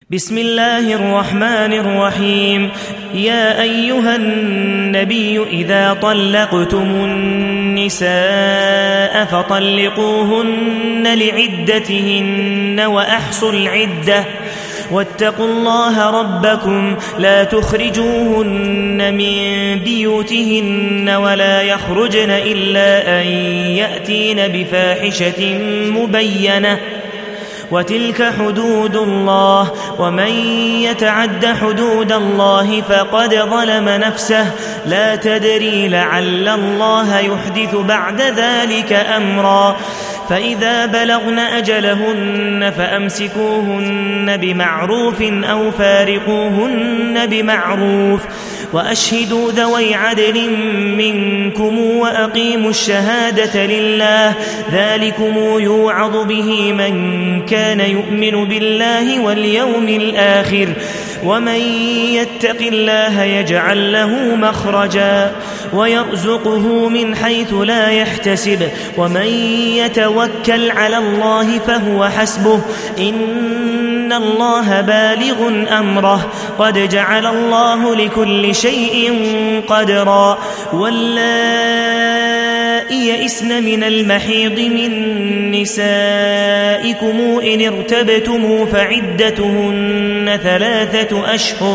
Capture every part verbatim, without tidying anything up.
بسم الله الرحمن الرحيم. يا أيها النبي إذا طلقتم النساء فطلقوهن لعدتهن وأحصوا العدة واتقوا الله ربكم لا تخرجوهن من بيوتهن ولا يخرجن إلا أن يأتين بفاحشة مبينة وتلك حدود الله ومن يتعد حدود الله فقد ظلم نفسه لا تدري لعل الله يحدث بعد ذلك أمرا. فإذا بلغن أجلهن فأمسكوهن بمعروف أو فارقوهن بمعروف وأشهدوا ذوي عدل منكم وأقيموا الشهادة لله ذلكم يوعظ به من كان يؤمن بالله واليوم الآخر ومن يتق الله يجعل له مخرجا ويرزقه من حيث لا يحتسب ومن يتوكل على الله فهو حسبه إن الله بالغ أمره قد جعل الله لكل شيء قدرا. واللائي يئسن من المحيض من نسائكم إن ارتبتم فعدتهن ثلاثة أشهر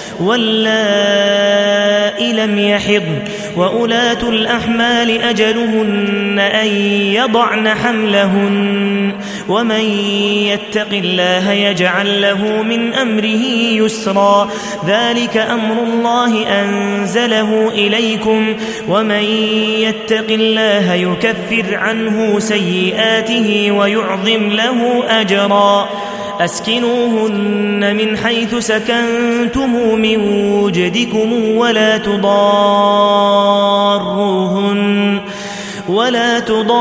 واللائي لم يحضن وأولاة الأحمال أجلهن أن يضعن حملهن ومن يتق الله يجعل له من أمره يسرا ذلك أمر الله أنزله إليكم ومن يتق الله يكفر عنه سيئاته ويعظم له أجرا. أسكنوهن من حيث سكنتم من وجدكم ولا تضاروهن ولا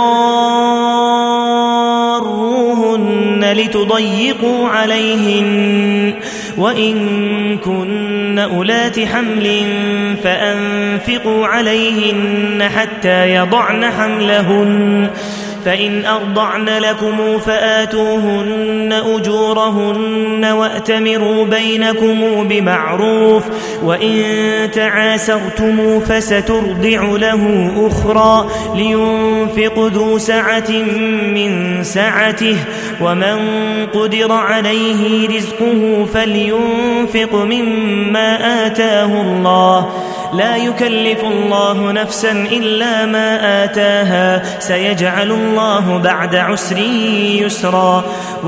تضاروهن لتضيقوا عليهن وإن كن أولات حمل فأنفقوا عليهن حتى يضعن حملهن فإن أرضعن لكم فآتوهن أجورهن وأتمروا بينكم بمعروف وإن تعاسرتم فسترضع له أخرى لينفق ذو سعة من سعته ومن قدر عليه رزقه فلينفق مما آتاه الله لا يكلف الله نفسا إلا ما آتاها سيجعل الله بعد عسر يسرا.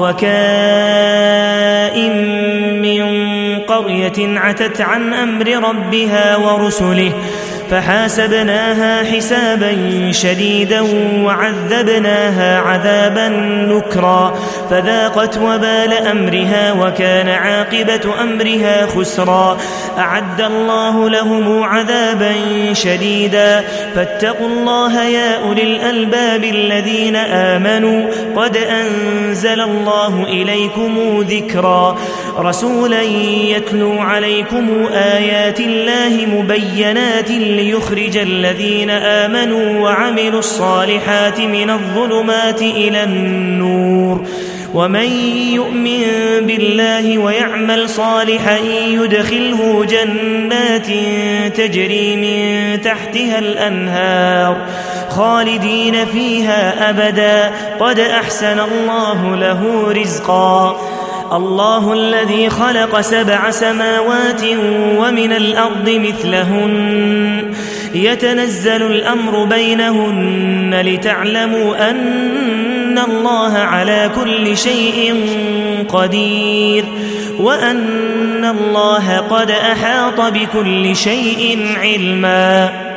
وكائن من قرية عتت عن أمر ربها ورسله فحاسبناها حسابا شديدا وعذبناها عذابا نكرا فذاقت وبال أمرها وكان عاقبة أمرها خسرا. أعد الله لهم عذابا شديدا فاتقوا الله يا أولي الألباب الذين آمنوا قد أنزل الله إليكم ذكرا رسولا يتلو عليكم آيات الله مبينات ليخرج الذين آمنوا وعملوا الصالحات من الظلمات إلى النور ومن يؤمن بالله ويعمل صالحا يدخله جنات تجري من تحتها الأنهار خالدين فيها أبدا قد أحسن الله له رزقا. الله الذي خلق سبع سماوات ومن الأرض مثلهن يتنزل الأمر بينهن لتعلموا أن الله على كل شيء قدير وأن الله قد أحاط بكل شيء علما.